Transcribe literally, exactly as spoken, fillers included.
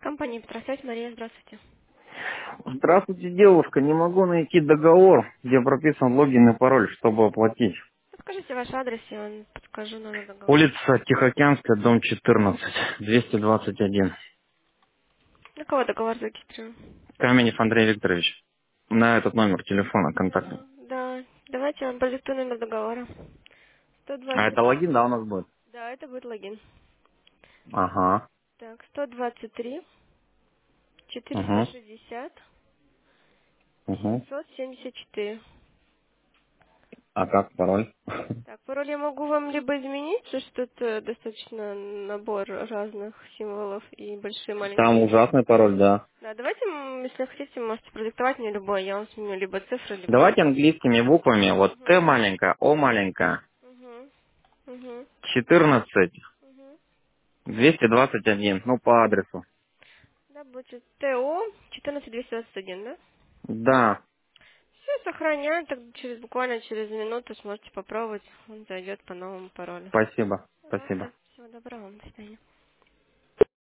Компания Петросвязь, Мария, здравствуйте. Здравствуйте, девушка. Не могу найти договор, где прописан логин и пароль, чтобы оплатить. Подскажите ваш адрес, я вам подскажу номер договора. Улица Тихоокеанская, дом четырнадцать, двести двадцать один. На кого договор зарегистрирован? Каменев Андрей Викторович. На этот номер телефона контактный. Да, да. Давайте я вам продиктую номер договора. Сто А двадцать это три. логин, да, у нас будет? Да, это будет логин. Ага. Так, сто двадцать три, четыреста Угу. шестьдесят, Угу. семьсот семьдесят четыре. А как пароль? Так, пароль я могу вам либо изменить, потому что тут э, достаточно набор разных символов и большие и Там маленькие буквы. ужасный пароль, да. Да, давайте, м, если хотите, можете продиктовать мне любой, я вам сменю либо цифры, либо Давайте буквы. английскими буквами. Вот Т Угу, маленькая, О маленькая, угу, угу, четырнадцать, угу. двести двадцать один. Ну, по адресу. Да, будет ТО четырнадцать двести двадцать один, да? Да. Все, сохраняем, так через буквально через минуту сможете попробовать, он зайдет по новому паролю. Спасибо. Спасибо. Пожалуйста, всего доброго вам, до свидания.